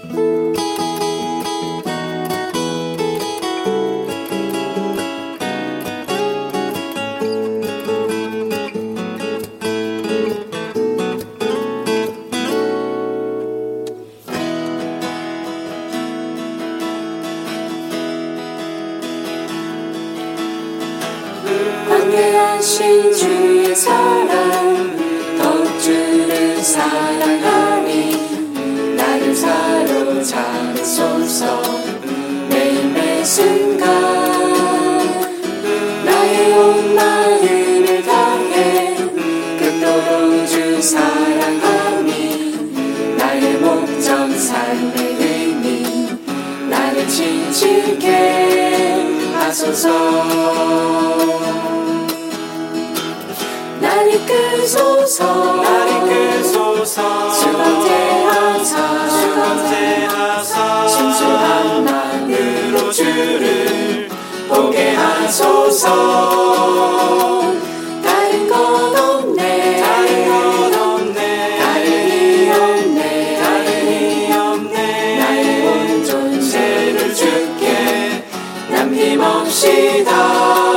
광대하신 주의 사랑 더욱 주를 사랑하니 나를 사로잡으소서 매일 매순간 나의 온 마음을 다해 그토록 주 사랑하니 나의 목적 삶의 의미 나를 지키게 하소서. 날 이끌소서 수감대하사 순수한 마음으로 주를 보게 하소서. 다른 것 없네 다름이 없네 나의 온 존재를 주께 남김없이 다